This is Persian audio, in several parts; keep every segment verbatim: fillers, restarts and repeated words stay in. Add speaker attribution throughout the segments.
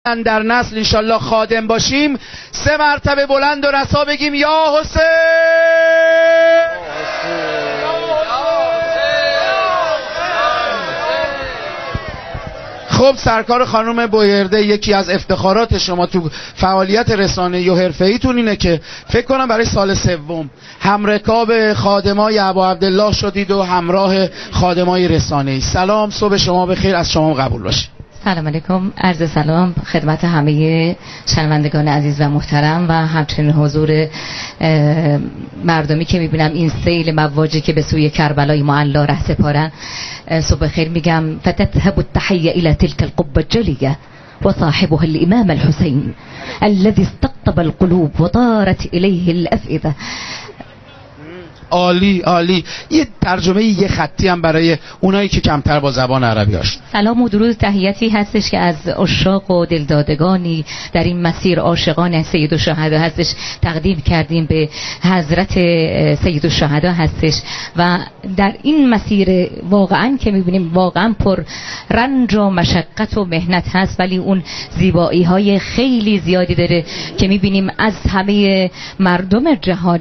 Speaker 1: در نسل انشالله خادم باشیم، سه مرتبه بلند و رسا بگیم یا حسین. خب سرکار خانم بویرده، یکی از افتخارات شما تو فعالیت رسانه‌ای و حرفه‌ایتون اینه که فکر کنم برای سال سوم همرکاب خادمای ابا عبدالله شدید و همراه خادمای رسانه‌ای. سلام، صبح شما بخیر، از شما قبول باشه.
Speaker 2: سلام علیکم، عرض سلام خدمت همه شنوندگان عزیز و محترم و همچنین حضور مردمی که میبینم این سیل مواجی که به سوی کربلای معلا ره سپارن. صبح خیر میگم. فتذهب التحية الى تلك القبة الجلية وصاحبها الامام الحسين الذي استقطب القلوب وطارت اليه الافئدة.
Speaker 1: عالی عالی. یه ترجمه یه خطی هم برای اونایی که کمتر با زبان عربی آشنا.
Speaker 2: سلام و درود تحیتی هستش که از عشاق و دلدادگانی در این مسیر عاشقان سید الشهدا هستش تقدیم کردیم به حضرت سید الشهدا هستش و در این مسیر واقعا که میبینیم واقعا پر رنج و مشقت و مهنت هست، ولی اون زیبایی های خیلی زیادی داره که میبینیم از همه مردم جهان،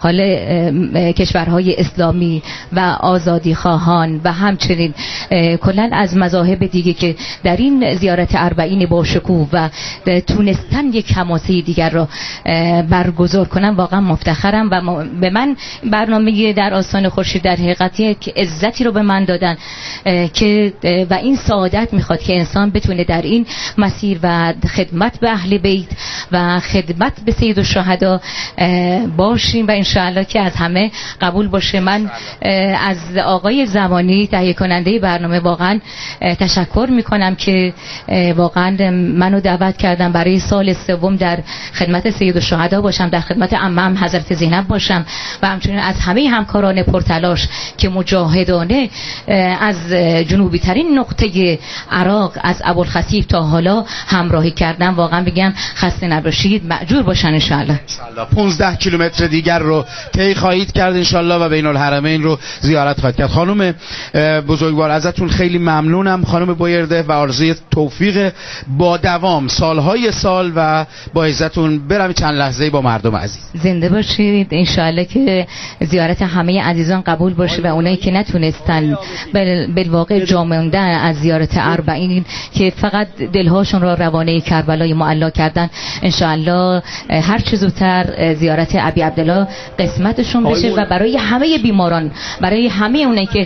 Speaker 2: حال کشورهای اسلامی و آزادی خواهان و همچنین کلا از مذاهب دیگه که در این زیارت اربعین با شکوه و تونستن یک حماسه دیگر را برگزار کنن واقعا مفتخرم و به من برنامه در آستان خورشید در حقیقت یک عزتی رو به من دادن که و این سعادت میخواد که انسان بتونه در این مسیر و خدمت به اهل بیت و خدمت به سید الشهدا باشیم و انشاءالله که از همه قبول باشه. من از آقای زمانی تهیه کننده برنامه واقعا تشکر میکنم که واقعا منو دعوت کردم برای سال سوم در خدمت سید الشهدا باشم، در خدمت عمم حضرت زینب باشم و همچنین از همه همکاران پرتلاش که مجاهدانه از جنوبی ترین نقطه عراق از ابوالخصیب تا حالا همراهی کردن. واقعا بگم خسته نباشید، مأجور باشن ان شاء الله.
Speaker 1: پانزده کیلومتر دیگر رو طی خواهید کرد ان شاء الله و بین الحرمین رو زیارت خواهید کرد. خانم بزرگوار ازتون خیلی ممنونم خانم بویرده و آرزوی توفیق با دوام سالهای سال و با عزتون برم چند لحظه‌ای با مردم عزیز.
Speaker 2: زنده باشید ان شاء الله که زیارت همه عزیزان قبول باشه و اونایی که نتونستن بالواقع جا موندن از زیارت اربعین که فقط دلهاشون را روانه کربلای معلا کردن، ان شاء الله هر چه زودتر زیارت ابی عبدالله قسمتشون بشه و برای همه بیماران، برای همه اونایی که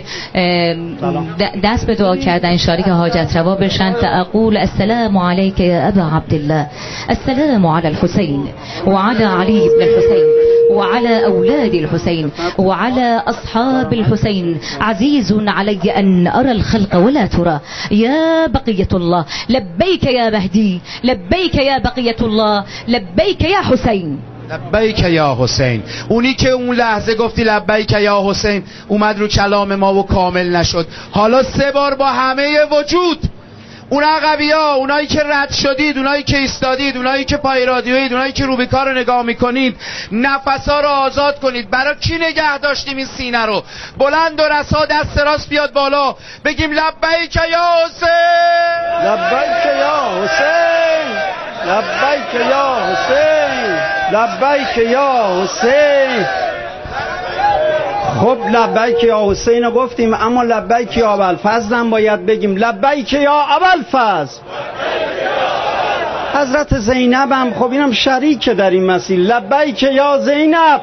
Speaker 2: دست به دعا کردن ان شاء الله که حاجت روا بشن. تقول السلام علیک یا ابا عبدالله، السلام علی الحسین و علی علی بن الحسین وعلى أولاد الحسين وعلى أصحاب الحسين. عزيز علي أن أرى الخلق ولا ترى يا بقية الله، لبيك يا مهدي، لبيك يا بقية الله، لبيك يا حسين،
Speaker 1: لبیک یا حسین. اونی که اون لحظه گفتی لبیک یا حسین اومد رو کلام ما و کامل نشد، حالا سه بار با همه وجود اون عقبی ها، اونایی که رد شدید، اونایی که ایستادید، اونایی که پای رادیویید، اونایی که روبیکا رو نگاه میکنید، نفس ها رو آزاد کنید. برای کی نگه داشتیم این سینه رو؟ بلند و رسا دست راست بیاد بالا بگیم لبیک یا حسین،
Speaker 3: لبیک یا حسین، لبیک یا حسین، لبیک یا حسین. خب لبیک یا حسین رو گفتیم، اما لبیک یا ابوالفضل هم باید بگیم. لبیک یا ابوالفضل. حضرت زینب هم خب اینم شریک در این مسئله. لبیک یا زینب.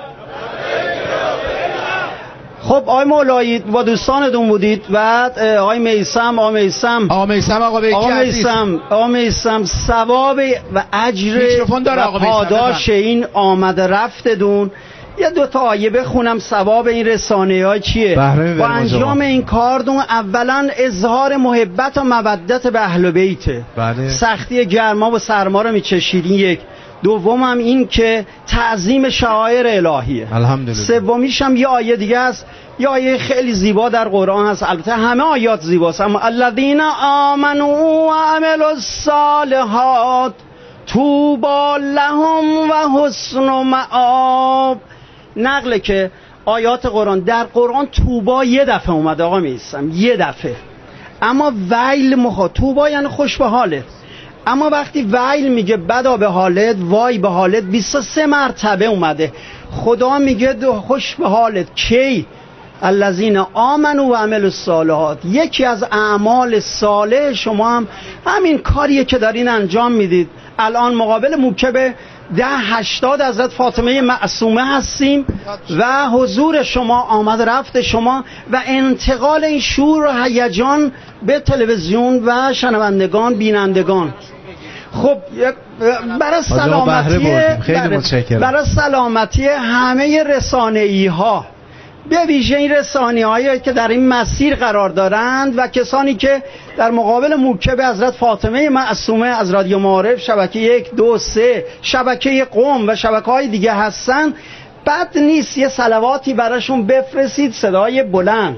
Speaker 3: خب آقای مولایی با دوستانتون بودید و آقای میثم آقای میثم
Speaker 1: آقای میثم آقا به
Speaker 3: آقای میثم آقای میثم ثواب و اجر و پاداش این آمد رفتتون. یه دو تا آیه بخونم ثواب این رسانه ها چیه. با انجام این کاردون اولا اظهار محبت و مودت به اهل بیته. بله. سختی گرما و سرما رو میچشیدین. یک دوم هم این که تعظیم شعائر الهیه. الحمدلله. سومیش هم یه آیه دیگه است، یه آیه خیلی زیبا در قرآن هست، البته همه آیات زیباست، اما الذین آمنوا و عملوا الصالحات طوبی لهم و حسن مآب. نقله که آیات قرآن در قرآن توبا یه دفعه اومده آقا میسم، یه دفعه، اما ویل مخاطبا یعنی خوش به حاله. اما وقتی ویل میگه بدا به حالت وای به حالت بیست و سه مرتبه اومده. خدا میگه خوش به حالت کی؟ الذین آمنوا و عملوا الصالحات. یکی از اعمال صالح شما هم همین کاریه که دارین انجام میدید. الان مقابل موکب ده هشتاد حضرت فاطمه معصومه هستیم و حضور شما، آمد رفت شما و انتقال این شور و هیجان به تلویزیون و شنوندگان بینندگان. خب برای سلامتی برای, برای سلامتی همه رسانه‌ای ها، به ویژه این رسانه‌هایی که در این مسیر قرار دارند و کسانی که در مقابل موکب حضرت فاطمه معصومه از رادیو معارف، شبکه یک دو سه، شبکه قم و شبکه‌های دیگه هستن، بد نیست یه صلواتی براشون بفرستید صدای بلند.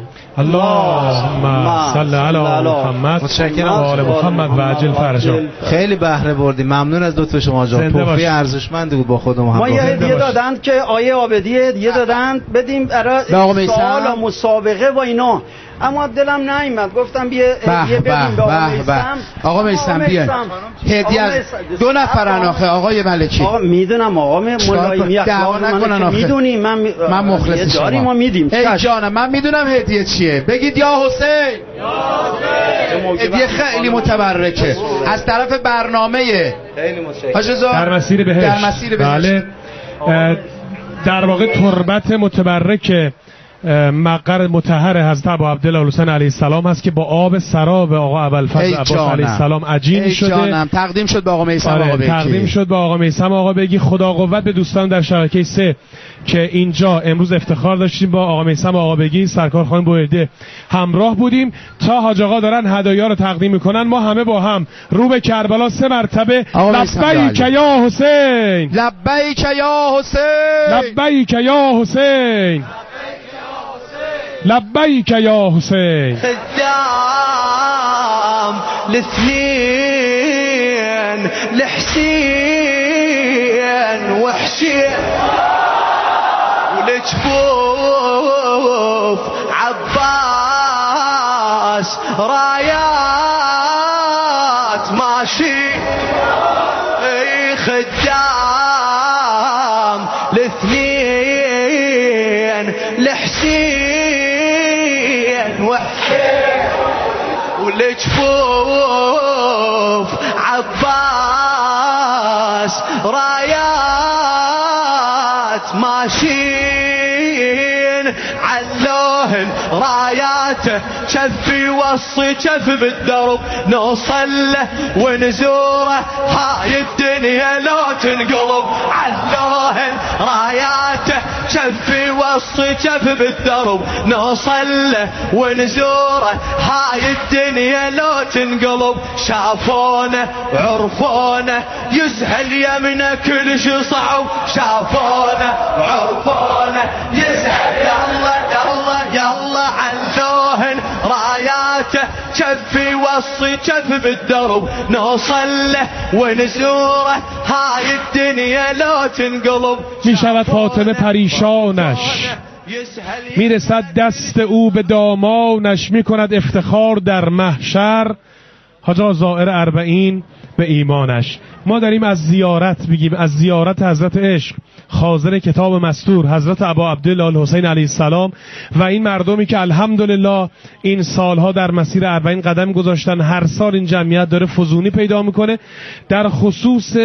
Speaker 4: اللهم صل علی محمد
Speaker 1: متشکرم
Speaker 4: و آل محمد و عجل فرجهم.
Speaker 1: خیلی بهره بردیم، ممنون از لطف شما جان. توفیق ارزشمندی بود با خودمون هم.
Speaker 3: ما یه هدیه دادند که آیه عابدی هدیه دادند بدیم برای سوال و مسابقه و اینا، اما دلم نیامد، گفتم بیا هدیه بدیم به آقا میثم.
Speaker 1: آقا میثم بیاین هدیه از دو نفرن آخه آقای ملکی.
Speaker 3: آقا میدونم آقا ملایمی اخلاق منو میدونی، من
Speaker 1: من مخلص شما
Speaker 3: داریم، ما میدیم.
Speaker 1: ای جانم من میدونم هدیه چیه، بگید یا حسین. یا حسین. هدیه خیلی متبرکه از طرف برنامه
Speaker 3: خیلی متشکرم
Speaker 4: در مسیر بهشت.
Speaker 1: در مسیر بهشت.
Speaker 4: بله در واقع تربت متبرک مقر مطهر حضرت ابو عبدالله الحسین علیه السلام هست که با آب سراب آقا ابوالفضل عباس علیه السلام عجین شده.
Speaker 1: جانم. تقدیم شد به آقا میثم.
Speaker 4: آره،
Speaker 1: آقا بگی
Speaker 4: تقدیم شد به آقا میثم. آقا بگی خدا قوت به دوستان در شبکه سه که اینجا امروز افتخار داشتیم با آقا میثم و آقا بگی سرکار خانم بوئرده همراه بودیم تا حاج آقا دارن هدایا رو تقدیم میکنن. ما همه با هم رو به کربلا سه مرتبه لبیک یا حسین،
Speaker 1: لبیک یا حسین،
Speaker 4: لبیک یا حسین، لبیک یا حسین.
Speaker 5: خدام الاثنين لحسين وحسين ولجفوف عباس رايات ماشي. اي خدام الاثنين لحسين ولجفوف عباس رايات ماشين علوهن راياته شفي وصي شف بالدرب نوصل له ونزوره هاي الدنيا لو تنقلب. علوهن راياته شفي وصي شف بالدرب نوصل له ونزوره هاي الدنيا لو تنقلب. شافونا وعرفونا يسهل يمنا كل شي صعب. شافونا وعرفونا يسهل يلا يلا يلا علوهن راياته شفي وصي شف بالدرب نوصل له ونزوره هاي الدنيا لو تنقلب.
Speaker 4: میشود فاطمه پریشانش، میرسد دست او به دامانش، میکند افتخار در محشر حاجا زائر اربعین به ایمانش. ما داریم از زیارت بگیم، از زیارت حضرت عشق خازن کتاب مستور حضرت ابا عبدالله الحسین علیه السلام و این مردمی که الحمدلله این سالها در مسیر اربعین قدم گذاشتن. هر سال این جمعیت داره فزونی پیدا میکنه. در خصوص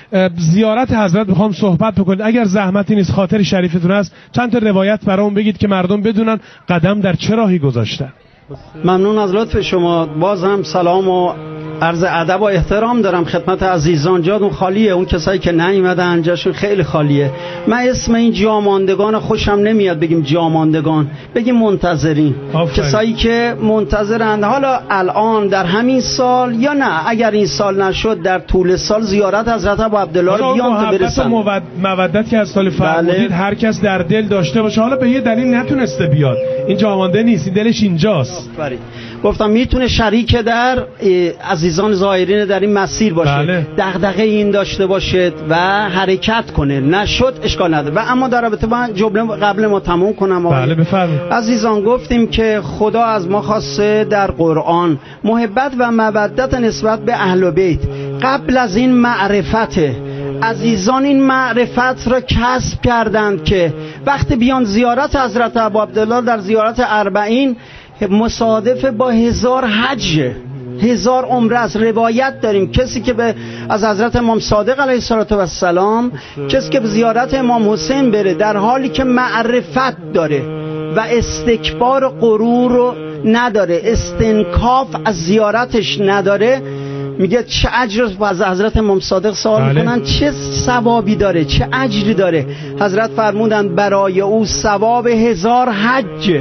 Speaker 4: زیارت حضرت میخوام صحبت بکنید، اگر زحمتی نیست خاطر شریفتون هست چند تا روایت برام بگید که مردم بدونن قدم در چه راهی گذاشتن.
Speaker 3: ممنون از لطف شما. باز هم سلام و عرض ادب و احترام دارم خدمت عزیزان. جاتون خالیه، اون کسایی که نیومدن جاشون خیلی خالیه. من اسم این جاماندگان خوشم نمیاد بگیم جاماندگان، بگیم منتظرین. کسایی که منتظرند حالا الان در همین سال یا نه اگر این سال نشد در طول سال زیارت حضرت ابو عبدالله رو بیان تا برسن.
Speaker 4: محبت مودت که از سال فرمودید هر کس در دل داشته باشه، حالا به یه دلیل نتونسته بیاد، این جامانده نیست، این دلش اینجاست. گفتم
Speaker 3: میتونه شریک در عزیزان زائرین در این مسیر باشه،
Speaker 4: بله.
Speaker 3: دغدغه این داشته باشه و حرکت کنه، نشد اشکال نداره. و اما در رابطه با جمله قبل ما تموم کنم
Speaker 4: بله بفرمایید.
Speaker 3: عزیزان گفتیم که خدا از ما خواسته در قرآن محبت و مودت نسبت به اهل بیت. قبل از این معرفته. عزیزان این معرفت را کسب کردند که وقتی بیان زیارت حضرت ابو عبدالله در زیارت اربعین مصادف با هزار حج، هزار عمره است. روایت داریم کسی که به از حضرت امام صادق علیه السلام، کسی که به زیارت امام حسین بره در حالی که معرفت داره و استکبار و غرور رو نداره، استنکاف از زیارتش نداره، میگه چه اجر از حضرت امام صادق سوال میکنن چه ثوابی داره، چه اجری داره. حضرت فرمودند برای او ثواب هزار حج،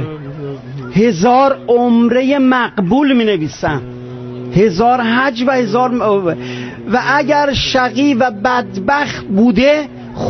Speaker 3: هزار عمره مقبول می نویسن، هزار حج و هزار و اگر شقی و بدبخت بوده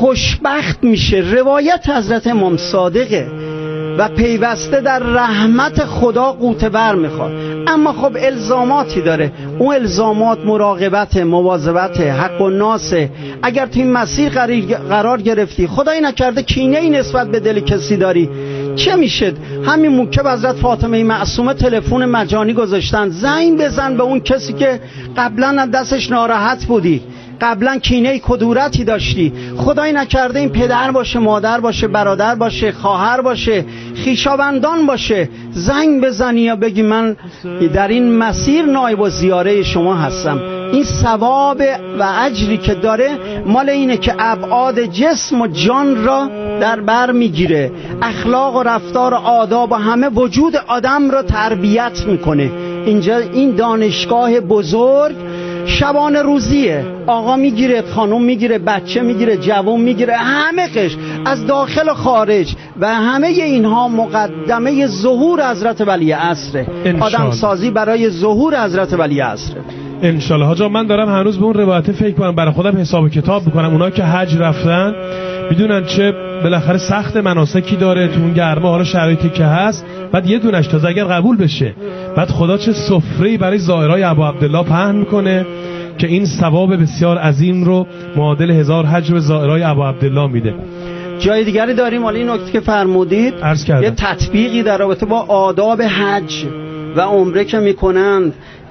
Speaker 3: خوشبخت میشه. روایت حضرت امام صادقه و پیوسته در رحمت خدا قوته بر میخواد. اما خب الزاماتی داره، اون الزامات مراقبت، مواظبت، حق و ناسه. اگر تو این مسیر قرار گرفتی، خدایی نکرده کینه ای نسبت به دل کسی داری، چه میشه؟ همین موکب حضرت فاطمه معصومه تلفن مجانی گذاشتن، زنگ بزن به اون کسی که قبلا از دستش ناراحت بودی، قبلا کینه کدورتی داشتی، خدایی نکرده این پدر باشه، مادر باشه، برادر باشه، خواهر باشه، خویشاوندان باشه، زنگ بزنی یا بگی من در این مسیر نایب و زیاره شما هستم. این ثواب و اجری که داره مال اینه که ابعاد جسم و جان را در بر میگیره، اخلاق و رفتار و آداب و همه وجود آدم را تربیت میکنه. اینجا این دانشگاه بزرگ شبانه روزیه، آقا میگیره، خانم میگیره، بچه میگیره، جوان میگیره، همه قش از داخل و خارج و همه اینها مقدمه ظهور حضرت ولی عصره. آدم سازی برای ظهور حضرت ولی عصره.
Speaker 4: انشالله. حاجا من دارم هنوز به اون روایت فکر کنم، برای خودم حساب کتاب میکنم. اونا که حج رفتن میدونن چه بالاخره سخت مناسکی داره تو اون گرما، حالا شرایطی که هست. بعد یه دونش تازه اگر قبول بشه، بعد خدا چه سفره‌ای برای زائرای ابو عبدالله پهن میکنه که این ثواب بسیار عظیم رو معادل هزار حج به زائرای ابو عبدالله میده.
Speaker 3: جای دیگری داریم. حالا این نکته که فرمودید یه تطبیقی در رابطه با آداب حج و عمره که میکنند،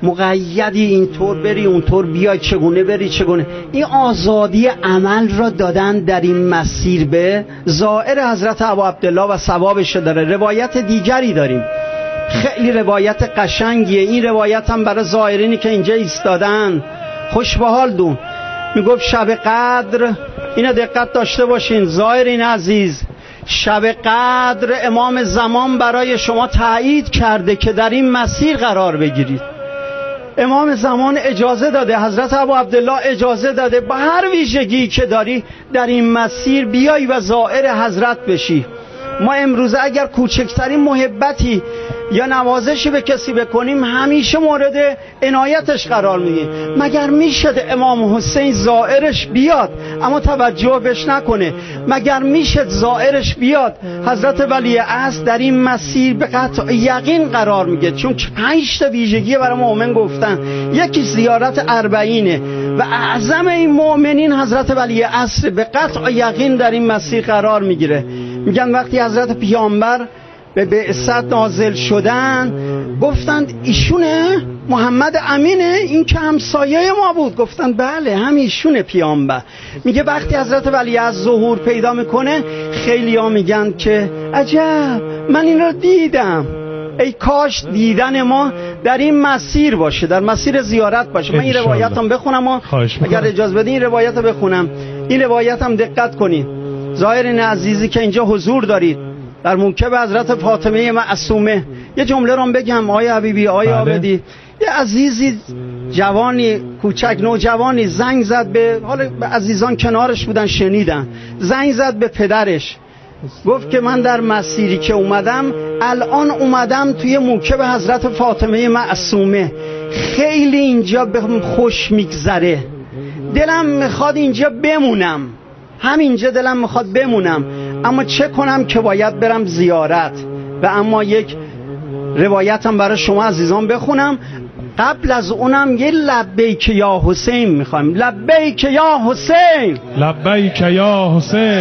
Speaker 3: مقیدی اینطور بری اونطور بیای، چگونه بری چگونه، این آزادی عمل را دادن در این مسیر به زائر حضرت ابو عبدالله و ثوابش داره. روایت دیگری داریم، خیلی روایت قشنگیه. این روایت هم برای زائرینی که اینجا ایستادن خوش به حال دون. میگفت شب قدر، اینو دقت داشته باشین زائرین عزیز، شب قدر امام زمان برای شما تایید کرده که در این مسیر قرار بگیرید. امام زمان اجازه داده، حضرت ابو عبدالله اجازه داده با هر ویژگی که داری در این مسیر بیای و زائر حضرت بشی. ما امروزه اگر کوچکترین محبتی یا نوازشی به کسی بکنیم همیشه مورد عنایتش قرار میگیریم. مگر میشد امام حسین زائرش بیاد اما توجه بهش نکنه؟ مگر میشد زائرش بیاد؟ حضرت ولی عصر در این مسیر به قطع یقین قرار میگه، چون پنج تا ویژگی برای مؤمن گفتن. یکی زیارت اربعینه و اعظم این مؤمنین حضرت ولی عصر به قطع یقین در این مسیر قرار میگیره. میگن وقتی حضرت پیامبر به بعثت نازل شدن گفتند ایشونه محمد امینه، این که همسایه ما بود. گفتن بله هم ایشونه پیامبر. میگه وقتی حضرت ولی از ظهور پیدا میکنه خیلی ها میگن که عجب من این رو دیدم، ای کاش دیدن ما در این مسیر باشه، در مسیر زیارت باشه. من این روایت هم بخونم و اگر اجازه بدین این روایت رو بخونم. این روایت هم دقت کنید زائرین عزیزی که اینجا حضور دارید در موکب حضرت فاطمه معصومه. یه جمله رو بگم آقای حبیبی، آقای عابدی، یه عزیزی جوانی کوچک نوجوانی زنگ زد به، حالا عزیزان کنارش بودن شنیدن، زنگ زد به پدرش، گفت که من در مسیری که اومدم الان اومدم توی موکب حضرت فاطمه معصومه، خیلی اینجا بهم خوش میگذره، دلم میخواد اینجا بمونم، همینجا دلم میخواد بمونم، اما چه کنم که باید برم زیارت. و اما یک روایتم برای شما عزیزان بخونم. قبل از اونم یه لبیک یا حسین میخوایم. لبیک یا حسین،
Speaker 4: لبیک یا حسین.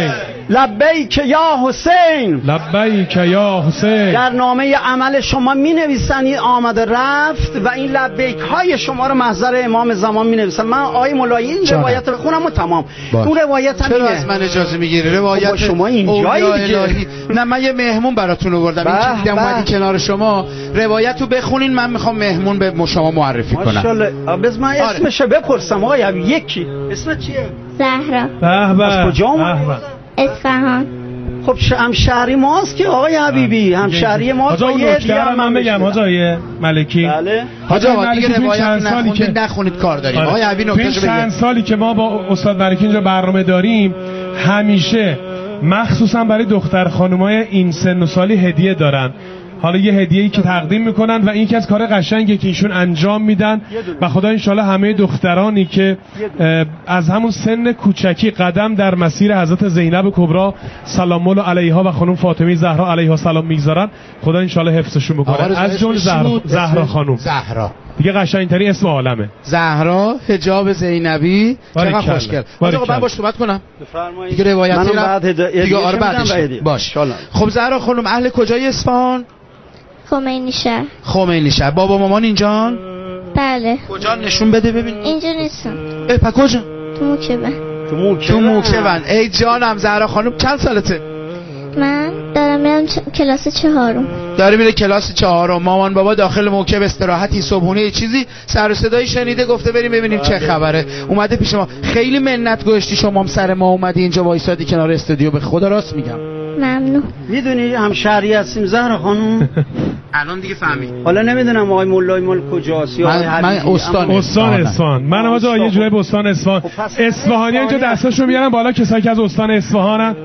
Speaker 3: لبیک یا حسین،
Speaker 4: لبیک یا حسین.
Speaker 3: در نامه عمل شما می نویسن این آمده رفت و این لبیک های شما رو محضر امام زمان می نویسن. من آقای مولایی این روایت رو بخونم و تمام. اون روایت هم
Speaker 1: چرا از من اجازه میگیری؟ روایت
Speaker 3: شما اینجایی دیگه.
Speaker 1: نه من یه مهمون براتون آوردم، این که دیدم اومدی کنار شما روایت رو بخونین، من میخوام مهمون به شما معرفی کنم.
Speaker 3: ماشاءالله. بس من اسمشو بپرسم آقای حبیبی. یکی اسمت چیه؟
Speaker 6: زهرا.
Speaker 4: به به.
Speaker 3: از کجا اومدی؟
Speaker 6: اصفهان.
Speaker 3: خب همشهری ماست که آقای حبیبی، همشهری ماست.
Speaker 4: حاجا اون نکته رو من بگم حاجای ملکی.
Speaker 3: بله.
Speaker 1: حاجا دیگه روایت نخونید نخونید کار داریم. آقای حبیبی نکتهشو بگید.
Speaker 4: چند سالی که ما با استاد ملکی اینجا برنامه داریم، همیشه مخصوصا برای دختر خانمای این سن و سالی هدیه دارن. حالا یه هدیه‌ای که تقدیم میکنن و این یکی از کار قشنگه که ایشون انجام میدن و خدا انشالله همه دخترانی که از همون سن کوچکی قدم در مسیر حضرت زینب کبرا سلام الله علیها و خانم فاطمه زهرا علیها سلام میگذارن، خدا انشالله حفظشون بکنه. از جمله زهرا زهرا خانم.
Speaker 1: زهرا
Speaker 4: دیگه قشنگترین اسم عالمه.
Speaker 1: زهرا حجاب زینبی. چقدر خوشگل. آقا من باش صحبت کنم.
Speaker 3: بفرمایید.
Speaker 1: دیگه روایتی
Speaker 3: بعد
Speaker 1: دیگه آره بعدش باش. خب زهرا خانم اهل کجای اصفهان؟
Speaker 6: خمینی شهر.
Speaker 1: خمینی شهر. بابا مامان اینجان؟
Speaker 6: بله.
Speaker 1: کجا نشون بده ببین.
Speaker 6: اینجا نیستم.
Speaker 1: اه پا کجا؟
Speaker 6: تو موکبن.
Speaker 3: تو موکبن.
Speaker 1: تو موکبن. ای جانم زهرا خانم چند سالته؟
Speaker 6: من دارم میرم چ... کلاس چهارم.
Speaker 1: داره میره کلاس چهارم. مامان بابا داخل موکب استراحتی صبحونه چیزی سر و صدایی شنیده گفته بریم ببینیم چه خبره. اومده پیش ما. خیلی منت گذاشتی شما هم سر ما اومدی اینجا وایسادی کنار استودیو. به خدا راست میگم.
Speaker 6: ممنون.
Speaker 3: میدونی همشهری هستیم زهرا خانم.
Speaker 1: الان دیگه فهمی.
Speaker 3: حالا نمیدونم آقای مولای مال کجاست یا
Speaker 1: من, من استان
Speaker 4: استان اصفهان. من آقا یه جوری به استان اصفهان. اصفهانی اینجا دستاشو میارن بالا کسایی که از استان اصفهانن.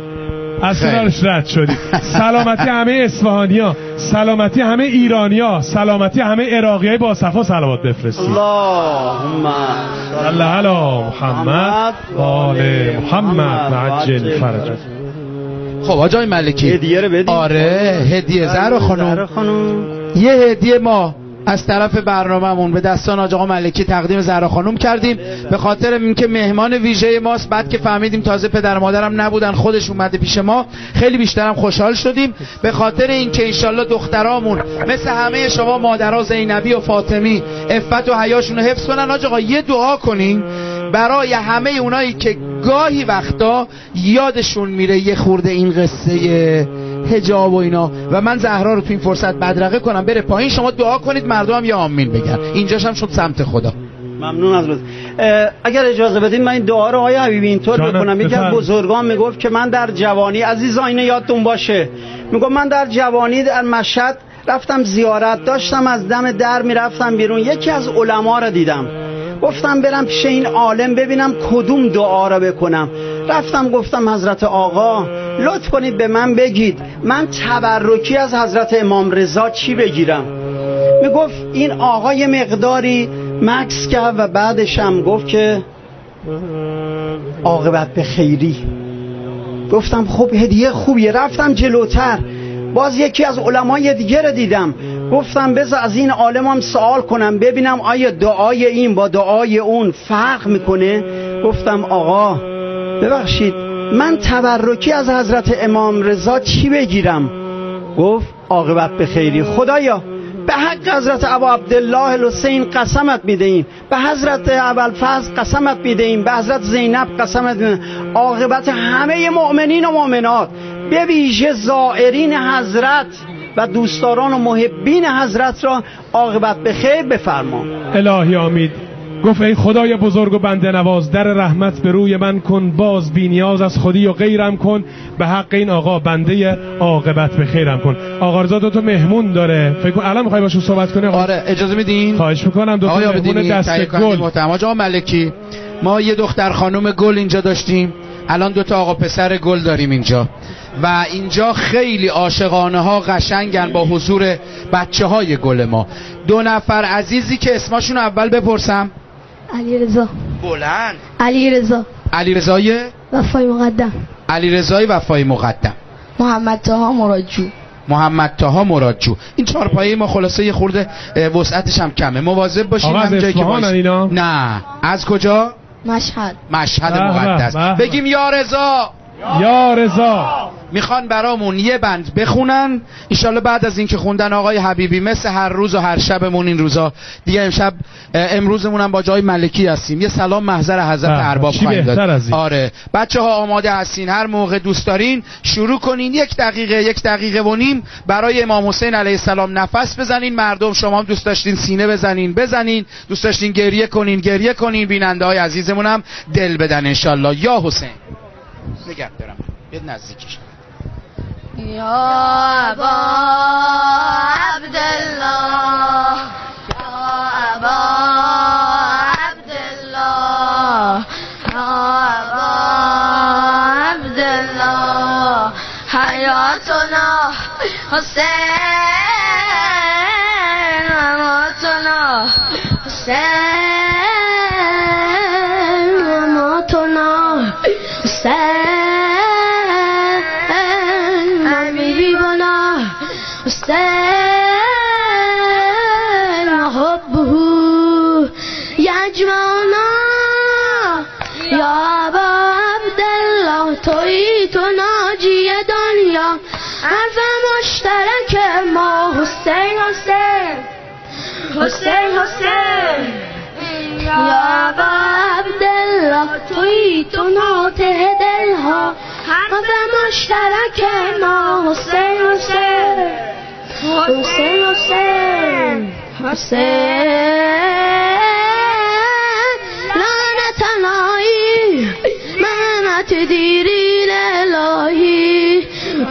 Speaker 4: از کنارش رد شدی. سلامتی همه اصفهانی‌ها، سلامتی همه ایرانی‌ها، سلامتی همه عراقی‌های با صفا صلوات بفرستید.
Speaker 3: اللهم
Speaker 4: صل علی محمد و آل محمد عجل فرجه.
Speaker 1: خب آقای ملکی
Speaker 3: هدیه رو بدید.
Speaker 1: آره هدیه زهرا خانم. یه هدیه ما از طرف برنامه‌مون به دستان حاج آقا ملکی تقدیم زهرا خانم کردیم به خاطر اینکه مهمان ویژه ماست. بعد که فهمیدیم تازه پدر مادرم نبودن خودش اومده پیش ما، خیلی بیشترم خوشحال شدیم به خاطر اینکه انشالله دخترامون مثل همه شما مادرها زینبی و فاطمی عفت و حیاشون رو حفظ کنن. حاج آقا یه دعا کنین برای همه اونایی که گاهی وقتا یادشون میره یه خورده این قصه حجاب و اینا و من زهرا رو تو این فرصت بدرقه کنم بره پایین. شما دعا کنید مردم هم یا آمین بگن. اینجاش هم شد سمت خدا.
Speaker 3: ممنون از اگر اجازه بدین من این دعا رو آقای حبیبی اینطور بکنم. یکی از بزرگان میگفت که من در جوانی، عزیزان یادتون باشه، میگفت من در جوانی در مشهد رفتم زیارت، داشتم از دم در میرفتم بیرون، یکی از علما رو دیدم، گفتم برم پیش این عالم ببینم کدوم دعا رو بکنم. رفتم گفتم حضرت آقا لطف کنید به من بگید من تبرکی از حضرت امام رضا چی بگیرم. میگفت این آقا یه مقداری مکس کرد و بعدش هم گفت که عاقبت به خیری. گفتم خب هدیه خوبیه. رفتم جلوتر باز یکی از علمای دیگه رو دیدم، گفتم بذار از این عالم هم سوال کنم ببینم آیا دعای این با دعای اون فرق میکنه. گفتم آقا ببخشید من تبرکی از حضرت امام رضا چی بگیرم؟ گفت عاقبت به خیری. خدایا به حق حضرت ابو عبدالله الحسین قسمت میدهیم، به حضرت ابوالفضل قسمت میدهیم، به حضرت زینب قسمت میدهیم، عاقبت همه مؤمنین و مؤمنات به ویژه زائرین حضرت و دوستداران و محبین حضرت را عاقبت به خیر بفرما.
Speaker 4: الهی آمین. گفت ای خدای بزرگ و بنده نواز در رحمت به روی من کن، باز بی نیاز از خودی و غیرم کن، به حق این آقا بنده عاقبت به خیرم کن. آقا رضا دو تا مهمون داره، فکر کنم الان میخوای باشون صحبت کنی.
Speaker 1: آره اجازه میدین؟
Speaker 4: خواهش میکنم. دو تا مهمون دست گل.
Speaker 1: محترم آقا ملکی ما یه دختر خانم گل اینجا داشتیم، الان دو تا آقا پسر گل داریم اینجا و اینجا خیلی عاشقانه ها قشنگن با حضور بچه های گل ما. دو نفر عزیزی که اسمشون اول بپرسم.
Speaker 6: علی رضا.
Speaker 1: بلند.
Speaker 6: علی رضا.
Speaker 1: علی رضای
Speaker 6: وفای مقدم.
Speaker 1: علی رضای وفای مقدم.
Speaker 6: محمد طاها مرادجو.
Speaker 1: محمد طاها مرادجو. این چهارپایه ما خلاصه یه خورده وسعتش هم کمه، مواظب باشین.
Speaker 4: هم جایی که
Speaker 1: اینا؟ نه. از کجا؟
Speaker 6: مشهد.
Speaker 1: مشهد مقدس. بگیم یا رضا
Speaker 4: یا رضا.
Speaker 1: میخوان برامون یه بند بخونن انشالله بعد از اینکه خوندن آقای حبیبی مثل هر روز و هر شبمون این روزا دیگه امشب امروزمون هم با جای ملکی هستیم یه سلام محضر حضرت ارباب خواهیم داد. آره بچه ها آماده هستین هر موقع دوست دارین شروع کنین یک دقیقه یک دقیقه و نیم برای امام حسین علیه السلام نفس بزنین. مردم شما هم دوست داشتین سینه بزنین بزنین دوست داشتین گریه کنین گریه کنین. بیننده های عزیزمون هم دل بدن انشالله. یا حسین نگه دارم یه نزدیکش
Speaker 6: یا ابا عبدالله یا ابا عبدالله یا ابا عبدالله حیاتنا حسین مماتنا حسین مماتنا حسین حسين حبه يجمعنا يا أبا عبد الله توی تو ناجی دنیا حرف مشترک ما حسین حسین حسین حسین یا أبا عبد الله توی تو ناته دلها حرف مشترک ما حسین حسین حسین حسین حسین لعنت الهی منت دیرین الهی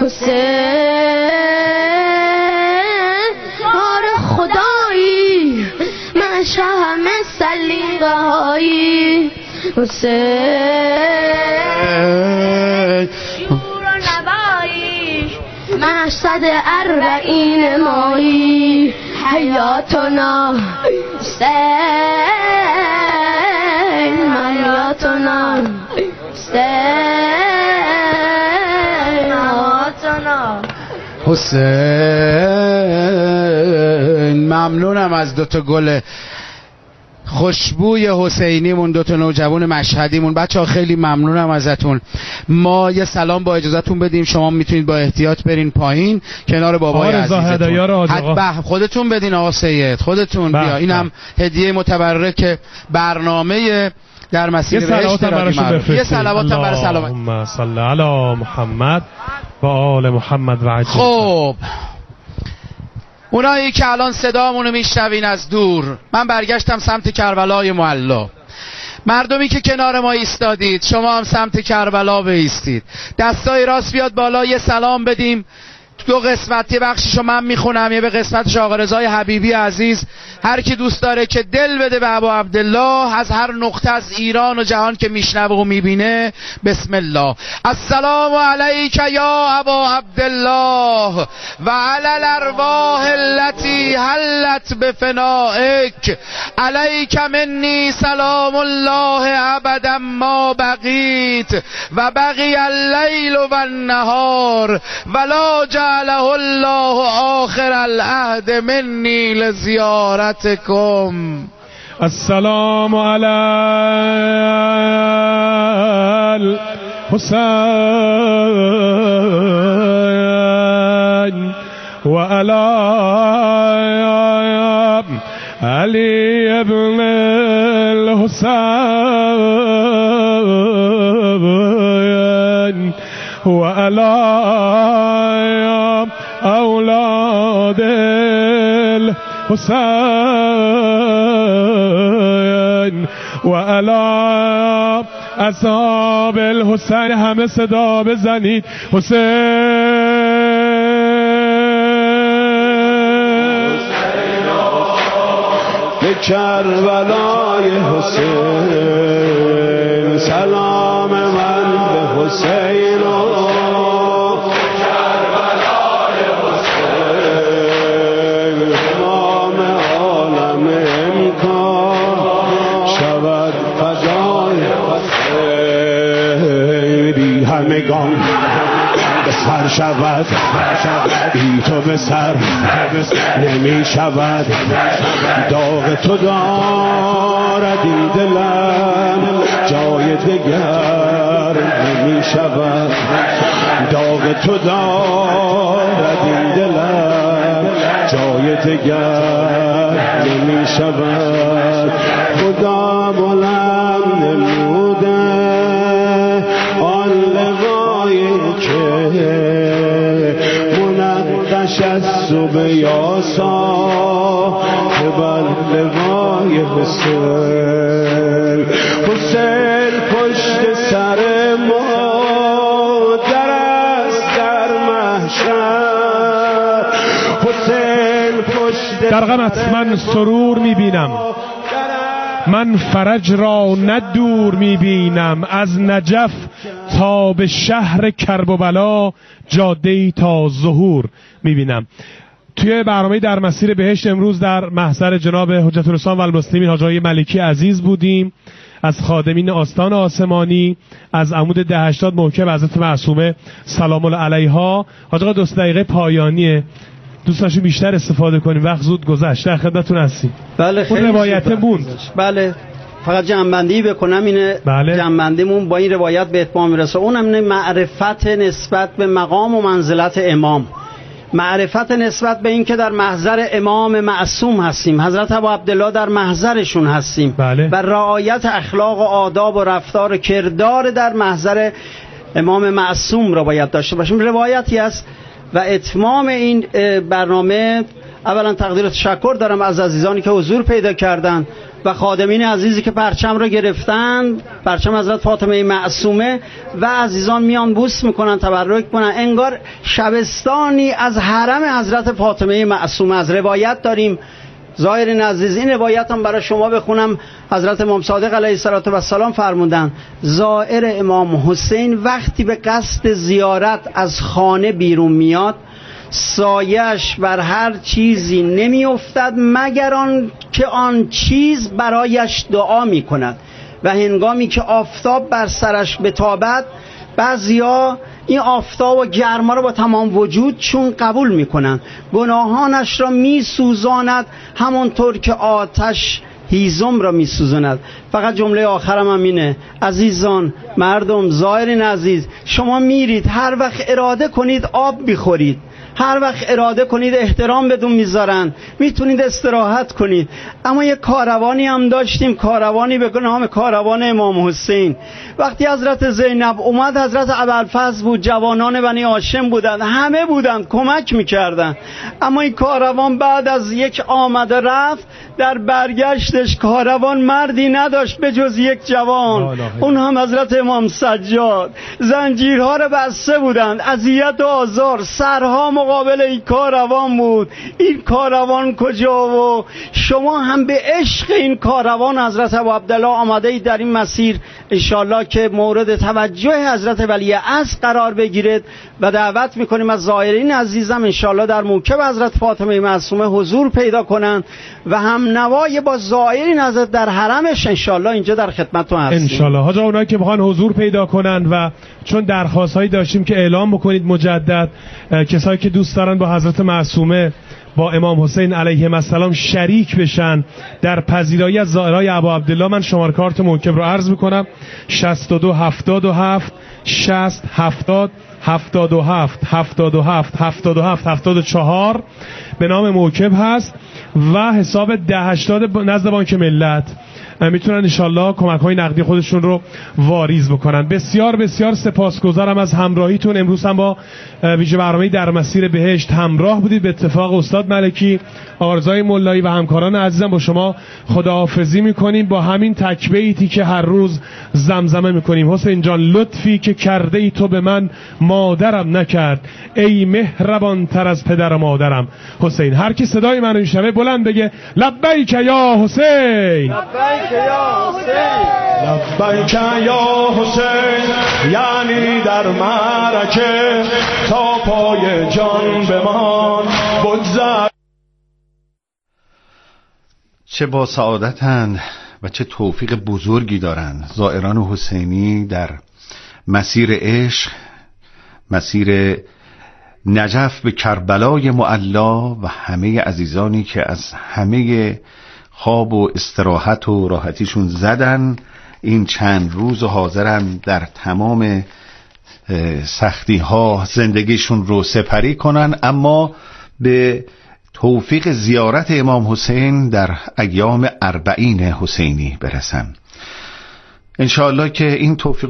Speaker 6: حسین کار خدایی من شهم سلیقه هایی حسین شور و نبایی محصد اربعین مایی حیاتنا حسین حیاتنا حسین حیاتنا
Speaker 1: حسین. ممنونم از دوتا گل خوشبوی حسینیمون دوتا نوجوان مشهدیمون. بچه ها خیلی ممنونم ازتون. ما یه سلام با اجازهتون بدیم شما میتونید با احتیاط برین پایین کنار بابای عزیزتون. حتما خودتون بدین آقا سید خودتون بیا. اینم هدیه متبرک برنامه در مسیر بهشت رادیو. یه صلوات هم برای سلامت.
Speaker 4: اللهم صل علی محمد و آل محمد و عجل.
Speaker 1: خب اونایی که الان صدامونو میشنوین از دور من برگشتم سمت کربلای معلا. مردمی که کنار ما ایستادید شما هم سمت کربلا بایستید. دستای راست بیاد بالا یه سلام بدیم. دو قسمت یه بخشیشو من میخونم یه به قسمتش آقا رضای حبیبی عزیز. هر کی دوست داره که دل بده به ابا عبدالله از هر نقطه از ایران و جهان که میشنوه و میبینه بسم الله. السلام علیک یا ابا عبدالله و علی الارواح التي حلت بفنائک علیک منی سلام الله ابدا ما بقیت و بقی اللیل و النهار ولا جعله الله آخر العهد منی لزیارتکم.
Speaker 4: السلام علی الحسین و علی علی ابن الحسین و علی اولاد الحسین و علی اصحاب الحسین. همه صدا بزنید حسین به کربلای حسین سلام من به حسین همگان به سر شود بی تو به سر نمی شود داغ تو دارد این دلم جای دگر
Speaker 7: می شود داغ تو دارد این دلم جای دگر نمی شود خدا بلند نموده آن لقایی که منقش از صبح یاسا که بر لقای حسین حسین پشت سر ما در است در محشر حسین پشت
Speaker 4: در غمت من سرور میبینم من فرج را ندور میبینم از نجف تا به شهر کرب و بلا جاده‌ای تا ظهور میبینم. توی برنامه در مسیر بهشت امروز در محضر جناب حجت الاسلام و المسلمین حاج آقای ملکی عزیز بودیم، از خادمین آستان آسمانی، از عمود ده هشتاد موکب حضرت معصومه سلام الله علیها. حاج آقا دو دقیقه پایانیه، دوست داشتیم بیشتر استفاده کنیم، وقت زود گذشت، در خدمتتون هستیم.
Speaker 3: بله خیلی
Speaker 4: روایت موند.
Speaker 3: بله فقط جنبندی بکنم اینه. بله. جنبندیمون با این روایت به اتمام میرسه، اونم اینه معرفت نسبت به مقام و منزلت امام، معرفت نسبت به این که در محضر امام معصوم هستیم، حضرت ابوعبدالله در محضرشون هستیم.
Speaker 4: بله.
Speaker 3: و رعایت اخلاق و آداب و رفتار و کردار در محضر امام معصوم را باید داشته باشیم. روایتی است و اتمام این برنامه اولا تقدیر تشکر دارم از عزیزانی که حضور پیدا کردند و خادمین عزیزی که پرچم را گرفتن، پرچم حضرت فاطمه معصومه، و عزیزان میان بوس میکنن، تبرک کنن، انگار شبستانی از حرم حضرت فاطمه معصومه. از روایت داریم ظاهرین عزیز، این روایت هم برای شما بخونم. حضرت امام صادق علیه السلام فرمودن زائر امام حسین وقتی به قصد زیارت از خانه بیرون میاد سایش بر هر چیزی نمی افتد مگر آن که آن چیز برایش دعا می کند و هنگامی که آفتاب بر سرش بتابد بعضیا این آفتاب و گرما رو با تمام وجود چون قبول می کنند، گناهانش را می سوزاند همانطور که آتش هیزم را می سوزاند. فقط جمله آخرم هم اینه، عزیزان مردم زائرین عزیز، شما میرید هر وقت اراده کنید آب بخورید، هر وقت اراده کنید احترام بدون میذارن، میتونید استراحت کنید. اما یه کاروانی هم داشتیم، کاروانی به نام کاروان امام حسین. وقتی حضرت زینب اومد حضرت ابوالفضل بود، جوانان بنی هاشم بودن، همه بودن کمک میکردن. اما این کاروان بعد از یک آمده رفت، در برگشتش کاروان مردی نداشت به جز یک جوان، اون هم حضرت امام سجاد. زنجیرها رو بسته بودند، اذیت و آزار، سرها مقابل این کاروان بود. این کاروان کجا؟ و شما هم به عشق این کاروان حضرت ابوعبدالله آمده اید در این مسیر، انشالله که مورد توجه حضرت ولی عصر قرار بگیرید و دعوت میکنیم از زائرین عزیزم انشالله در موکب حضرت فاطمه معصومه حضور پیدا کنن و هم نوای با زائرین حضرت در حرمش انشالله اینجا در خدمتتون هستیم
Speaker 4: انشالله. حاجا اونایی که بخوان حضور پیدا کنن و چون درخواست هایی داشتیم که اعلام بکنید مجدد، کسایی که دوست دارن با حضرت معصومه با امام حسین علیه السلام شریک بشن در پذیرایی از زائرای ابوعبدالله، من شماره کارت موکب رو عرض میکنم شصت و دو هفتاد و هفت شصت هفتاد هفتاد و هفت هفتاد و هفت هفتاد و هفت هفتاد و چهار به نام موکب هست و حساب ده هشتاد نزد بانک ملت. میتونن انشالله کمک های نقدی خودشون رو واریز بکنن. بسیار بسیار سپاسگزارم از همراهیتون. امروز هم با ویژه برنامه در مسیر بهشت همراه بودید. به اتفاق استاد ملکی، آرزای ملایی و همکاران عزیزم با شما خداحافظی میکنیم با همین تک بیتی که هر روز زمزمه میکنیم. حسین جان لطفی که کرده ای تو به من مادرم نکرد، ای مهربان تر از پدر و مادرم حسین. هر کی صدای منو میشنوه بلند بگه لبیک یا حسین،
Speaker 3: لبیک یا حسین،
Speaker 7: لبیک یا حسین. یعنی در معرکه تا پای جان بمان بگذر.
Speaker 8: چه با سعادتند و چه توفیق بزرگی دارند زائران حسینی در مسیر عشق، مسیر نجف به کربلای معلا و همه عزیزانی که از همه خواب و استراحت و راحتیشون زدن این چند روز و حاضرن در تمام سختی ها زندگیشون رو سپری کنن، اما به توفیق زیارت امام حسین در ایام اربعین حسینی برسن. انشاءالله که این توفیق